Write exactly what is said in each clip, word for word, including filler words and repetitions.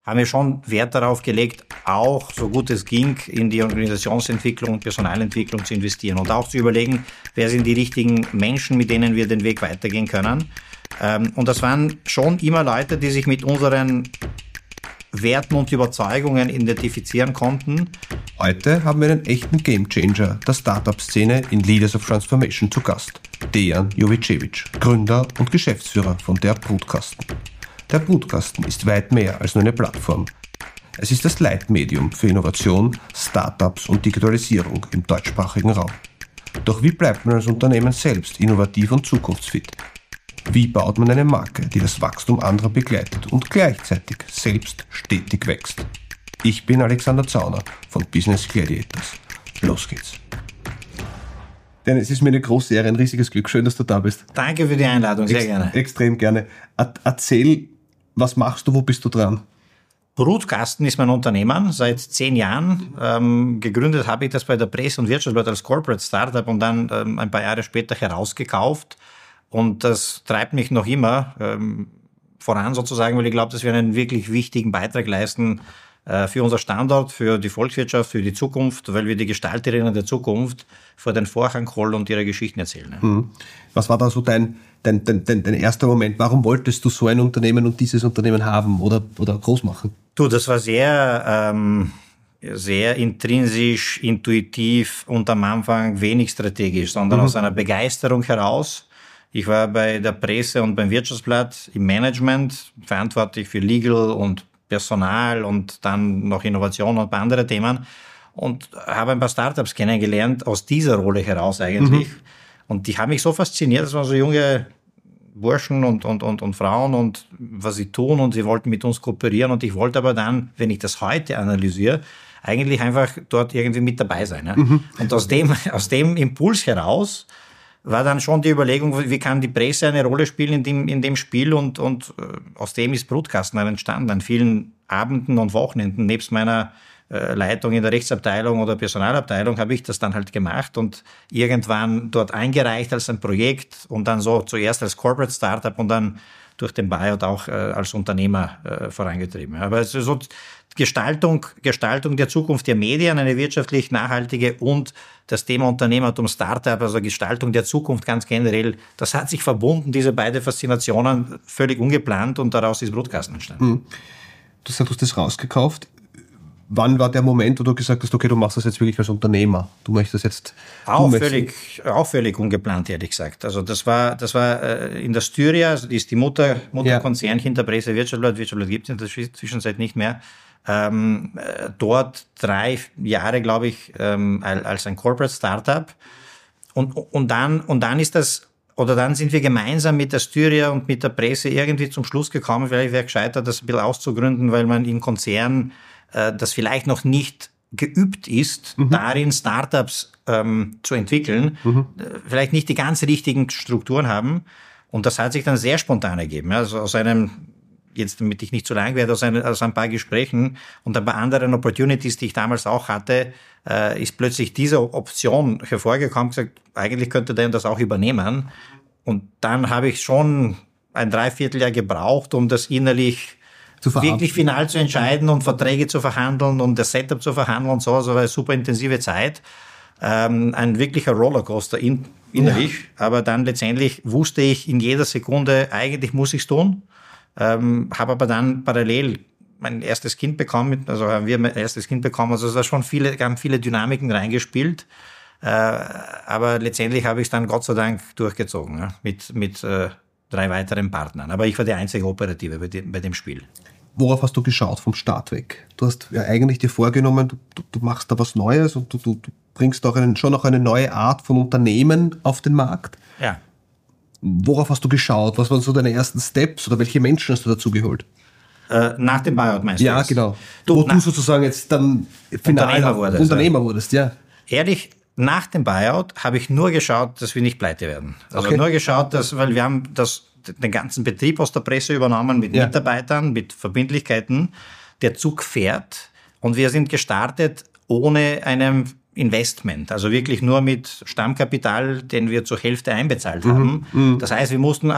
haben wir schon Wert darauf gelegt, auch so gut es ging, in die Organisationsentwicklung und Personalentwicklung zu investieren und auch zu überlegen, wer sind die richtigen Menschen, mit denen wir den Weg weitergehen können. Und das waren schon immer Leute, die sich mit unseren Werten und Überzeugungen identifizieren konnten. Heute haben wir einen echten Gamechanger der Startup-Szene in Leaders of Transformation zu Gast. Dejan Jovicevic, Gründer und Geschäftsführer von der Brutkasten. Der Brutkasten ist weit mehr als nur eine Plattform. Es ist das Leitmedium für Innovation, Startups und Digitalisierung im deutschsprachigen Raum. Doch wie bleibt man als Unternehmen selbst innovativ und zukunftsfit? Wie baut man eine Marke, die das Wachstum anderer begleitet und gleichzeitig selbst stetig wächst? Ich bin Alexander Zauner von Business Gladiators. Los geht's. Denn es ist mir eine große Ehre, ein riesiges Glück. Schön, dass du da bist. Danke für die Einladung, sehr Ex- gerne. Extrem gerne. Erzähl, was machst du, wo bist du dran? Brutkasten ist mein Unternehmen seit zehn Jahren. Ähm, gegründet habe ich das bei der Presse- und Wirtschaftsblatt als Corporate Startup und dann ähm, ein paar Jahre später herausgekauft. Und das treibt mich noch immer ähm, voran sozusagen, weil ich glaube, dass wir einen wirklich wichtigen Beitrag leisten äh, für unser Standort, für die Volkswirtschaft, für die Zukunft, weil wir die Gestalterinnen der Zukunft vor den Vorhang holen und ihre Geschichten erzählen. Ja. Mhm. Was war da so dein, dein, dein, dein, dein erster Moment? Warum wolltest du so ein Unternehmen und dieses Unternehmen haben oder, oder groß machen? Du, das war sehr, ähm, sehr intrinsisch, intuitiv und am Anfang wenig strategisch, sondern mhm. aus einer Begeisterung heraus. Ich war bei der Presse und beim Wirtschaftsblatt im Management verantwortlich für Legal und Personal und dann noch Innovation und ein paar andere Themen und habe ein paar Startups kennengelernt aus dieser Rolle heraus eigentlich. Mhm. Und die haben mich so fasziniert, das waren so junge Burschen und, und, und, und Frauen und was sie tun und sie wollten mit uns kooperieren und ich wollte aber dann, wenn ich das heute analysiere, eigentlich einfach dort irgendwie mit dabei sein. Ja? Mhm. Und aus dem, aus dem Impuls heraus war dann schon die Überlegung, wie kann die Presse eine Rolle spielen in dem, in dem Spiel und, und äh, aus dem ist Brutkasten entstanden. An vielen Abenden und Wochenenden, nebst meiner äh, Leitung in der Rechtsabteilung oder Personalabteilung, habe ich das dann halt gemacht und irgendwann dort eingereicht als ein Projekt und dann so zuerst als Corporate Startup und dann durch den Buyout auch äh, als Unternehmer äh, vorangetrieben. Aber es ist so Gestaltung, Gestaltung der Zukunft der Medien, eine wirtschaftlich nachhaltige und das Thema Unternehmertum, Startup, also Gestaltung der Zukunft ganz generell, das hat sich verbunden, diese beiden Faszinationen, völlig ungeplant und daraus ist Brutkasten entstanden. Mhm. Du sagst, du hast das rausgekauft. Wann war der Moment, wo du gesagt hast, okay, du machst das jetzt wirklich als Unternehmer? Du möchtest jetzt... Auch, völlig, auch völlig ungeplant, ehrlich gesagt. Also das war, das war äh, in der Styria, also die ist die Mutter, Mutterkonzern ja. hinter Presse, Wirtschaftsblatt, Wirtschaftsblatt gibt es in der Zwischenzeit nicht mehr. Ähm, äh, dort drei Jahre, glaube ich, ähm, als ein Corporate Startup. Und, und, dann, und dann ist das, oder dann sind wir gemeinsam mit der Styria und mit der Presse irgendwie zum Schluss gekommen, vielleicht wäre gescheiter, das ein bisschen auszugründen, weil man im Konzern äh, das vielleicht noch nicht geübt ist, mhm. darin Startups ähm, zu entwickeln, mhm. äh, vielleicht nicht die ganz richtigen Strukturen haben. Und das hat sich dann sehr spontan ergeben. Also aus einem jetzt damit ich nicht zu lang werde, aus ein, aus ein paar Gesprächen und ein paar anderen Opportunities, die ich damals auch hatte, äh, ist plötzlich diese Option hervorgekommen, gesagt, eigentlich könnte der das auch übernehmen. Und dann habe ich schon ein Dreivierteljahr gebraucht, um das innerlich wirklich final zu entscheiden und Verträge zu verhandeln und das Setup zu verhandeln und so. Also war eine super intensive Zeit. Ähm, ein wirklicher Rollercoaster in, innerlich. Ja. Aber dann letztendlich wusste ich in jeder Sekunde, eigentlich muss ich es tun. Ähm, habe aber dann parallel mein erstes Kind bekommen, also haben wir mein erstes Kind bekommen, also es war schon viele, haben viele Dynamiken reingespielt, äh, aber letztendlich habe ich es dann Gott sei Dank durchgezogen, ja, mit, mit äh, drei weiteren Partnern, aber ich war die einzige Operative bei dem, bei dem Spiel. Worauf hast du geschaut vom Start weg? Du hast ja eigentlich dir vorgenommen, du, du, du machst da was Neues und du, du, du bringst auch einen, schon noch eine neue Art von Unternehmen auf den Markt. Ja. Worauf hast du geschaut? Was waren so deine ersten Steps oder welche Menschen hast du dazu geholt? Äh, nach dem Buyout meinst du? Ja, das? genau. Du, Wo na, du sozusagen jetzt dann Unternehmer wurdest. Unternehmer wurdest, ja. Ehrlich, nach dem Buyout habe ich nur geschaut, dass wir nicht pleite werden. Also okay. nur geschaut, dass, weil wir haben das, den ganzen Betrieb aus der Presse übernommen mit ja. Mitarbeitern, mit Verbindlichkeiten. Der Zug fährt und wir sind gestartet ohne einem Investment, also wirklich nur mit Stammkapital, den wir zur Hälfte einbezahlt haben. Mhm, das heißt, wir mussten ab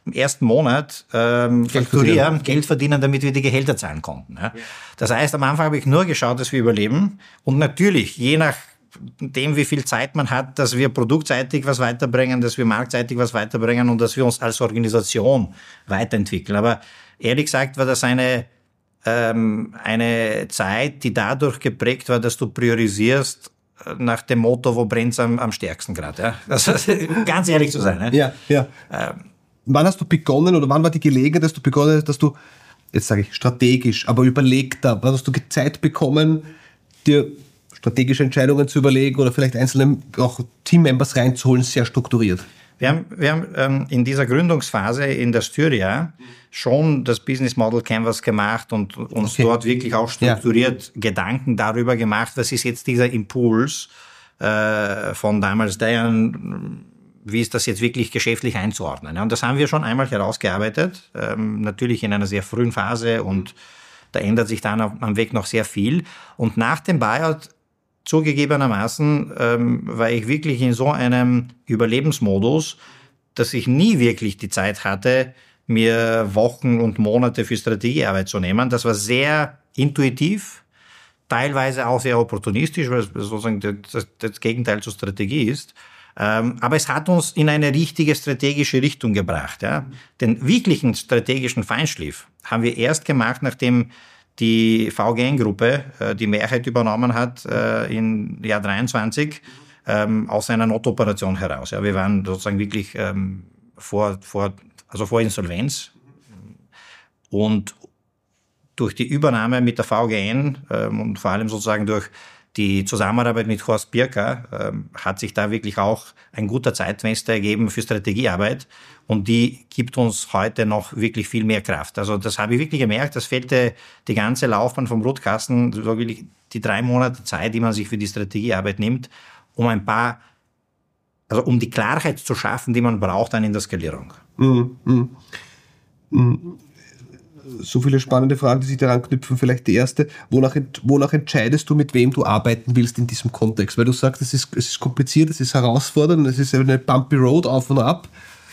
im ersten Monat ähm, Geld fakturieren, verdienen. Geld verdienen, damit wir die Gehälter zahlen konnten. Ja. Das heißt, am Anfang habe ich nur geschaut, dass wir überleben. Und natürlich, je nach dem, wie viel Zeit man hat, dass wir produktseitig was weiterbringen, dass wir marktseitig was weiterbringen und dass wir uns als Organisation weiterentwickeln. Aber ehrlich gesagt war das eine, ähm, eine Zeit, die dadurch geprägt war, dass du priorisierst nach dem Motto, wo brennt's am, am stärksten gerade. Ja? Das ist, ganz ehrlich zu sein. Ne? Ja, ja. Ähm, Wann hast du begonnen oder wann war die Gelegenheit, dass du begonnen hast, dass du, jetzt sage ich strategisch, aber überlegter, wann hast du Zeit bekommen, dir strategische Entscheidungen zu überlegen oder vielleicht einzelne auch Teammembers reinzuholen, sehr strukturiert? Wir haben, wir haben ähm, in dieser Gründungsphase in der Styria schon das Business Model Canvas gemacht und uns okay. dort wirklich auch strukturiert ja. Gedanken darüber gemacht, was ist jetzt dieser Impuls äh, von damals Diane, wie ist das jetzt wirklich geschäftlich einzuordnen. Und das haben wir schon einmal herausgearbeitet, ähm, natürlich in einer sehr frühen Phase und da ändert sich dann am Weg noch sehr viel. Und nach dem Buyout zugegebenermaßen ähm, war ich wirklich in so einem Überlebensmodus, dass ich nie wirklich die Zeit hatte, mir Wochen und Monate für Strategiearbeit zu nehmen. Das war sehr intuitiv, teilweise auch sehr opportunistisch, weil es sozusagen das, das Gegenteil zur Strategie ist. Ähm, aber es hat uns in eine richtige strategische Richtung gebracht. Ja? Den wirklichen strategischen Feinschliff haben wir erst gemacht, nachdem die V G N-Gruppe äh, die Mehrheit übernommen hat äh, im Jahr dreiundzwanzig ähm, aus einer Notoperation heraus. Ja, wir waren sozusagen wirklich ähm, vor, vor, also vor Insolvenz und durch die Übernahme mit der V G N ähm, und vor allem sozusagen durch die Zusammenarbeit mit Horst Birker ähm, hat sich da wirklich auch ein guter Zeitfenster ergeben für Strategiearbeit und die gibt uns heute noch wirklich viel mehr Kraft. Also das habe ich wirklich gemerkt, das fehlte die ganze Laufbahn vom Brutkasten, so wirklich die drei Monate Zeit, die man sich für die Strategiearbeit nimmt, um ein paar, also um die Klarheit zu schaffen, die man braucht dann in der Skalierung. Mhm. Mhm. So viele spannende Fragen, die sich daran knüpfen. Vielleicht die erste, wonach, wonach entscheidest du, mit wem du arbeiten willst in diesem Kontext? Weil du sagst, es ist, es ist kompliziert, es ist herausfordernd, es ist eine bumpy road auf und ab.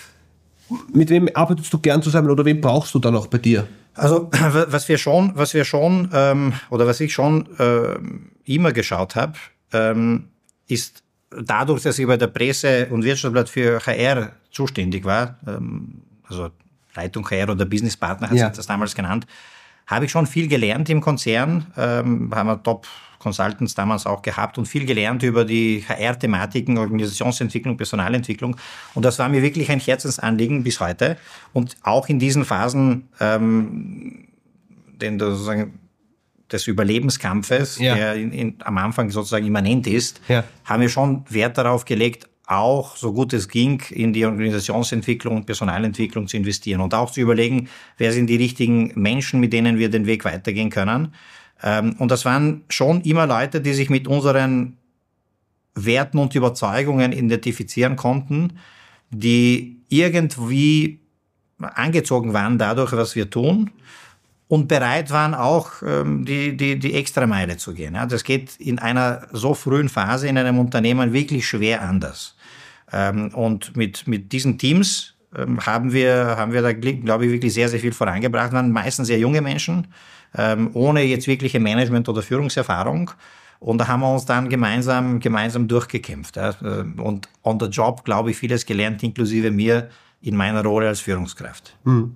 Mit wem arbeitest du gern zusammen oder wen brauchst du dann auch bei dir? Also was wir schon, was wir schon ähm, oder was ich schon äh, immer geschaut habe, ähm, ist dadurch, dass ich bei der Presse- und Wirtschaftsblatt für H R zuständig war, ähm, also Leitung H R oder Businesspartner hat ja. sich das damals genannt, habe ich schon viel gelernt im Konzern, ähm, haben wir Top-Consultants damals auch gehabt und viel gelernt über die H R-Thematiken, Organisationsentwicklung, Personalentwicklung und das war mir wirklich ein Herzensanliegen bis heute und auch in diesen Phasen ähm, den, sozusagen, des Überlebenskampfes, ja. der in, in, am Anfang sozusagen immanent ist, ja. haben wir schon Wert darauf gelegt, auch, so gut es ging, in die Organisationsentwicklung und Personalentwicklung zu investieren und auch zu überlegen, wer sind die richtigen Menschen, mit denen wir den Weg weitergehen können. Und das waren schon immer Leute, die sich mit unseren Werten und Überzeugungen identifizieren konnten, die irgendwie angezogen waren dadurch, was wir tun und bereit waren auch, die, die, die Extrameile zu gehen. Das geht in einer so frühen Phase in einem Unternehmen wirklich schwer anders. Und mit, mit diesen Teams haben wir, haben wir da, glaube ich, wirklich sehr, sehr viel vorangebracht. Waren meistens sehr junge Menschen, ohne jetzt wirkliche Management- oder Führungserfahrung. Und da haben wir uns dann gemeinsam, gemeinsam durchgekämpft. Und on the job, glaube ich, vieles gelernt, inklusive mir in meiner Rolle als Führungskraft. Hm.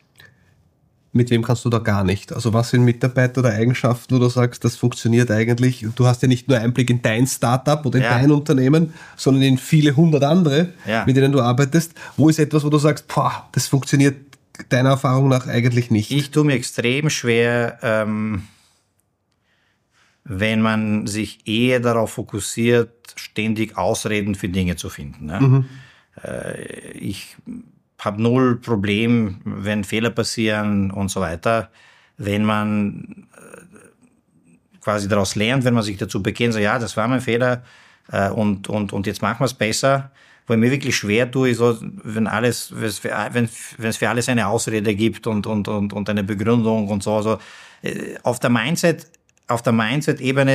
Mit wem kannst du da gar nicht? Also was sind Mitarbeiter oder Eigenschaften, wo du sagst, das funktioniert eigentlich? Du hast ja nicht nur Einblick in dein Startup oder in ja. dein Unternehmen, sondern in viele hundert andere, ja. mit denen du arbeitest. Wo ist etwas, wo du sagst, boah, das funktioniert deiner Erfahrung nach eigentlich nicht? Ich tue mir extrem schwer, ähm, wenn man sich eher darauf fokussiert, ständig Ausreden für Dinge zu finden. Ne? Mhm. Äh, ich habe null Problem, wenn Fehler passieren und so weiter. Wenn man äh, quasi daraus lernt, wenn man sich dazu bekennt, so ja, das war mein Fehler äh, und, und, und jetzt machen wir es besser. Wo ich mir wirklich schwer tue, ist so, wenn alles, wenn, wenn es für alles eine Ausrede gibt und, und, und, und eine Begründung und so. Also, äh, auf der Mindset, auf der Mindset-Ebene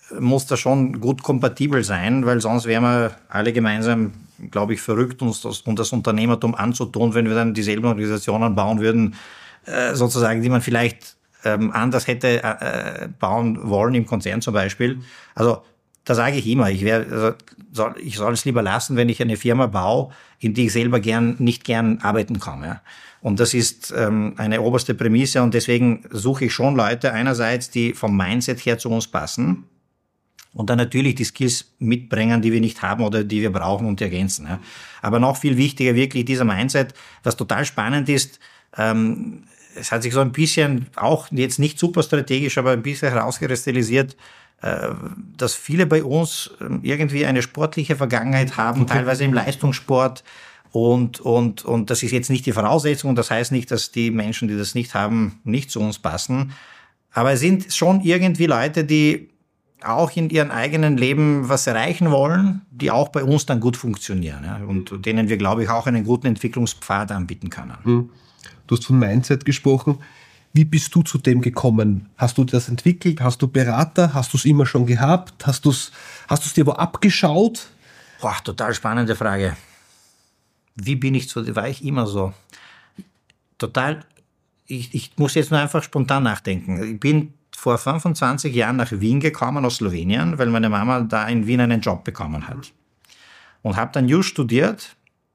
muss das schon gut kompatibel sein, weil sonst wären wir alle gemeinsam, glaube ich, verrückt, uns das, und das Unternehmertum anzutun, wenn wir dann dieselben Organisationen bauen würden, äh, sozusagen, die man vielleicht ähm, anders hätte äh, bauen wollen, im Konzern zum Beispiel. Also da sage ich immer, ich, wär, also, soll, ich soll es lieber lassen, wenn ich eine Firma baue, in die ich selber gern, nicht gern arbeiten kann. Ja. Und das ist ähm, eine oberste Prämisse, und deswegen suche ich schon Leute einerseits, die vom Mindset her zu uns passen und dann natürlich die Skills mitbringen, die wir nicht haben oder die wir brauchen und die ergänzen. Ja. Aber noch viel wichtiger wirklich dieser Mindset, was total spannend ist, ähm, es hat sich so ein bisschen, auch jetzt nicht super strategisch, aber ein bisschen herauskristallisiert, dass viele bei uns irgendwie eine sportliche Vergangenheit haben, okay. teilweise im Leistungssport. Und, und, und das ist jetzt nicht die Voraussetzung. Das heißt nicht, dass die Menschen, die das nicht haben, nicht zu uns passen. Aber es sind schon irgendwie Leute, die auch in ihrem eigenen Leben was erreichen wollen, die auch bei uns dann gut funktionieren. Ja, und denen wir, glaube ich, auch einen guten Entwicklungspfad anbieten können. Du hast von Mindset gesprochen. Wie bist du zu dem gekommen? Hast du das entwickelt? Hast du Berater? Hast du es immer schon gehabt? Hast du es hast du's dir wo abgeschaut? Boah, total spannende Frage. Wie bin ich zu, war ich immer so? Total, ich, ich muss jetzt nur einfach spontan nachdenken. Ich bin vor fünfundzwanzig Jahren nach Wien gekommen, aus Slowenien, weil meine Mama da in Wien einen Job bekommen hat. Und habe dann Jus studiert.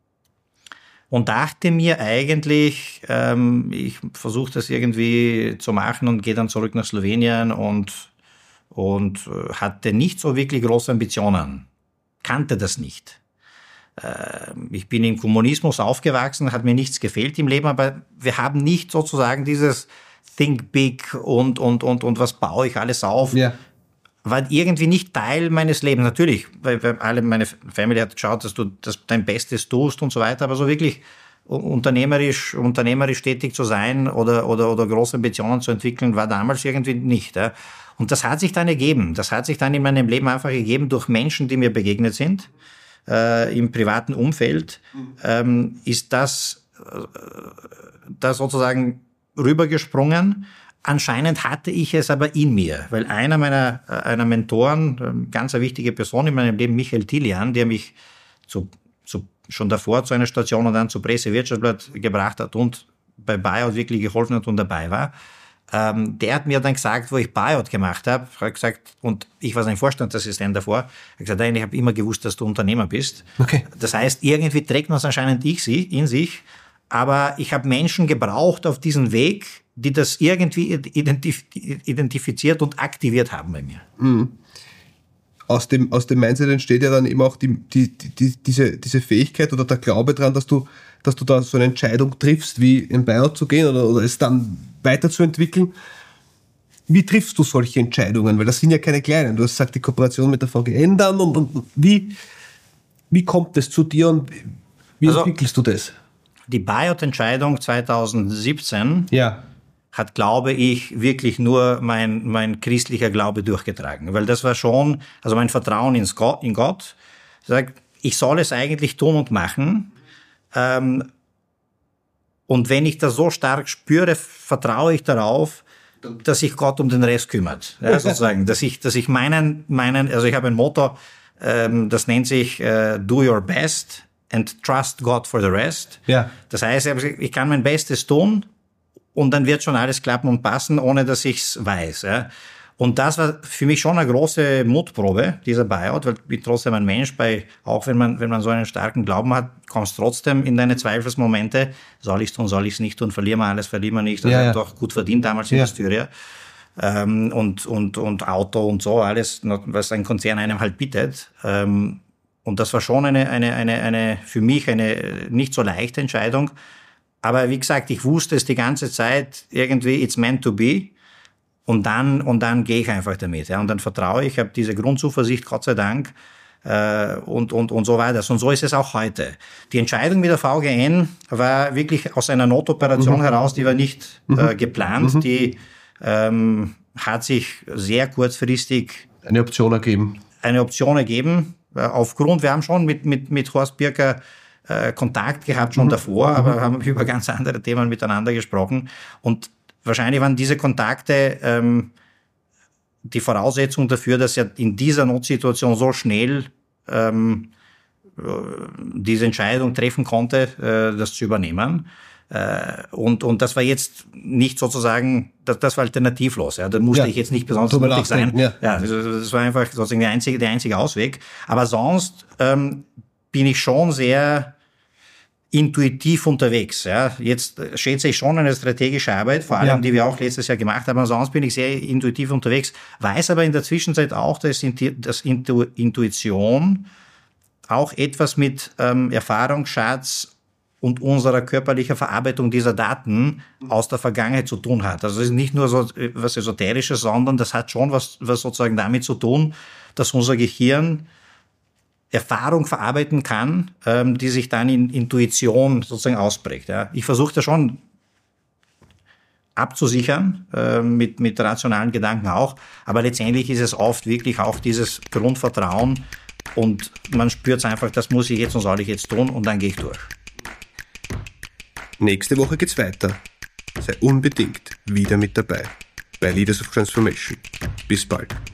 Und dachte mir eigentlich, ähm, ich versuche das irgendwie zu machen und gehe dann zurück nach Slowenien und, und hatte nicht so wirklich große Ambitionen. Kannte das nicht. Äh, ich bin im Kommunismus aufgewachsen, hat mir nichts gefehlt im Leben, aber wir haben nicht sozusagen dieses Think Big und, und, und, und was baue ich alles auf. Ja. War irgendwie nicht Teil meines Lebens. Natürlich, weil, weil alle meine Family hat geschaut, dass du das dein Bestes tust und so weiter, aber so wirklich unternehmerisch, unternehmerisch tätig zu sein oder, oder, oder große Ambitionen zu entwickeln, war damals irgendwie nicht. Ja. Und das hat sich dann ergeben. Das hat sich dann in meinem Leben einfach ergeben durch Menschen, die mir begegnet sind. Äh, im privaten Umfeld mhm. ähm, ist das, äh, das sozusagen rübergesprungen. Anscheinend hatte ich es aber in mir, weil einer meiner einer Mentoren, ganz eine wichtige Person in meinem Leben, Michael Tilian, der mich zu, zu, schon davor zu einer Station und dann zu Presse Wirtschaftsblatt gebracht hat und bei Buyout wirklich geholfen hat und dabei war, ähm, der hat mir dann gesagt, wo ich Buyout gemacht habe, hat gesagt, und ich war sein Vorstandsassistent davor, hat gesagt, ich habe immer gewusst, dass du Unternehmer bist. Okay. Das heißt, irgendwie trägt man es anscheinend ich sie, in sich, aber ich habe Menschen gebraucht auf diesen Weg, die das irgendwie identif- identifiziert und aktiviert haben bei mir. Mhm. Aus dem, aus dem Mindset entsteht ja dann eben auch die, die, die, diese, diese Fähigkeit oder der Glaube dran, dass du, dass du da so eine Entscheidung triffst, wie in Buyout zu gehen oder, oder es dann weiterzuentwickeln. Wie triffst du solche Entscheidungen? Weil das sind ja keine kleinen. Du hast gesagt, die Kooperation mit der V G N dann und, und wie, wie kommt es zu dir und wie also, entwickelst du das? Die Buyout-Entscheidung zweitausendsiebzehn ja. hat, glaube ich, wirklich nur mein, mein christlicher Glaube durchgetragen. Weil das war schon, also mein Vertrauen in Gott, in Gott sagt, ich soll es eigentlich tun und machen. Ähm, und wenn ich das so stark spüre, vertraue ich darauf, dass sich Gott um den Rest kümmert. Ja, sozusagen, dass ich, dass ich meinen, meinen, also ich habe ein Motto, ähm, das nennt sich äh, Do Your Best and Trust God for the Rest. Ja. Das heißt, ich kann mein Bestes tun und dann wird schon alles klappen und passen, ohne dass ich es weiß. Ja. Und das war für mich schon eine große Mutprobe, dieser Buyout, weil ich bin trotzdem ein Mensch, bei, auch wenn man, wenn man so einen starken Glauben hat, kommst trotzdem in deine Zweifelsmomente, soll ich es tun, soll ich es nicht tun, verlieren wir alles, verlieren wir nicht. Das ja, hat ja. doch gut verdient damals in ja. der Styria. Ähm, und, und, und Auto und so, alles, was ein Konzern einem halt bietet. Ähm, Und das war schon eine, eine, eine, eine, für mich eine nicht so leichte Entscheidung. Aber wie gesagt, ich wusste es die ganze Zeit irgendwie, it's meant to be. Und dann, und dann gehe ich einfach damit. Ja. Und dann vertraue ich, ich habe diese Grundzuversicht, Gott sei Dank. Äh, und, und, und so weiter. Und so ist es auch heute. Die Entscheidung mit der V G N war wirklich aus einer Notoperation mhm. heraus, die war nicht mhm. äh, geplant. Mhm. Die ähm, hat sich sehr kurzfristig eine Option ergeben. Eine Option ergeben. Aufgrund, wir haben schon mit, mit, mit Horst Birker äh, Kontakt gehabt, schon mhm. davor, mhm. aber haben über ganz andere Themen miteinander gesprochen. Und wahrscheinlich waren diese Kontakte ähm, die Voraussetzung dafür, dass er in dieser Notsituation so schnell ähm, diese Entscheidung treffen konnte, äh, das zu übernehmen. Äh, und, und das war jetzt nicht sozusagen, das, das war alternativlos. Ja. Da musste ja, ich jetzt nicht besonders mutig sein. Ja. Ja, also das war einfach sozusagen der einzige, der einzige Ausweg. Aber sonst ähm, bin ich schon sehr intuitiv unterwegs. Ja. Jetzt schätze ich schon eine strategische Arbeit, vor allem, ja. die wir auch letztes Jahr gemacht haben. Sonst bin ich sehr intuitiv unterwegs, weiß aber in der Zwischenzeit auch, dass, dass Intu- Intuition auch etwas mit ähm, Erfahrungsschatz und unserer körperlichen Verarbeitung dieser Daten aus der Vergangenheit zu tun hat. Also es ist nicht nur so was Esoterisches, sondern das hat schon was, was sozusagen damit zu tun, dass unser Gehirn Erfahrung verarbeiten kann, ähm, die sich dann in Intuition sozusagen ausprägt. Ja. Ich versuche das schon abzusichern, äh, mit, mit rationalen Gedanken auch, aber letztendlich ist es oft wirklich auch dieses Grundvertrauen und man spürt es einfach, das muss ich jetzt und soll ich jetzt tun und dann gehe ich durch. Nächste Woche geht's weiter. Sei unbedingt wieder mit dabei bei Leaders of Transformation. Bis bald.